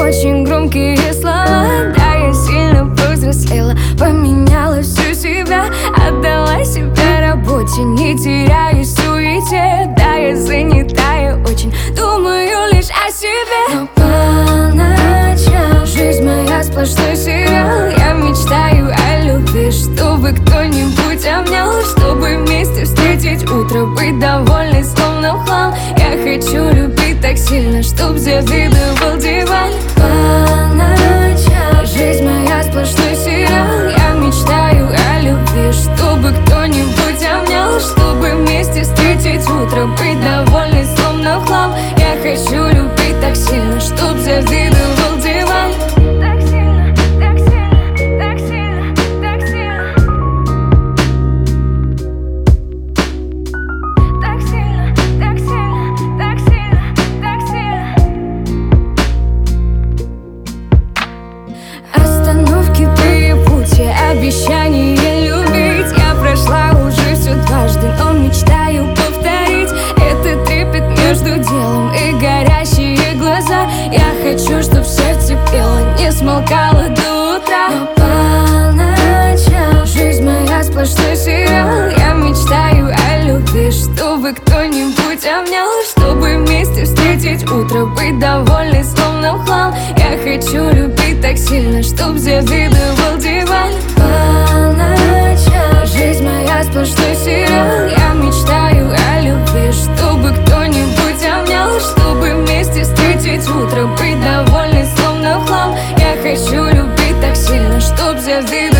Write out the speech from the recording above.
очень громкие слова. Да, я сильно повзрослела, поменяла всю себя, отдала себя работе, не теряюсь в суете. Да, я занятая очень, думаю лишь о себе. Но по ночам жизнь моя сплошной сериал. Я мечтаю о любви, чтобы кто-нибудь обнял, чтобы вместе встретить утро, быть довольной словно в хлам. Я хочу любить так сильно, чтоб завидовал диван. По ночам жизнь моя сплошной сериал. Я мечтаю о любви, чтобы кто-нибудь обнял, чтобы вместе встретить утро, быть довольной словно в хлам. Я хочу любить так сильно, чтоб завидовал диван. Так сильно, так сильно, так сильно, так сильно. Так сильно, так сильно, так сильно, так сильно. Остановки, перепутья, обещания любить. Я прошла уже все дважды, но мечтаю повторить. Это трепет между делом и горящие глаза. Я хочу, чтоб сердце пело, не смолкало до утра. Но по ночам жизнь моя сплошной сериал. Я мечтаю о любви, чтобы кто-нибудь обнял, чтобы вместе встретить утро, быть довольной словно в хлам. Я хочу любить так сильно, чтоб завидовал диван. По ночам жизнь моя сплошной сериал. Я мечтаю о любви, чтобы кто-нибудь обнял, чтобы вместе встретить утро, быть довольной словно в хлам. Я хочу любить так сильно, чтоб завидовал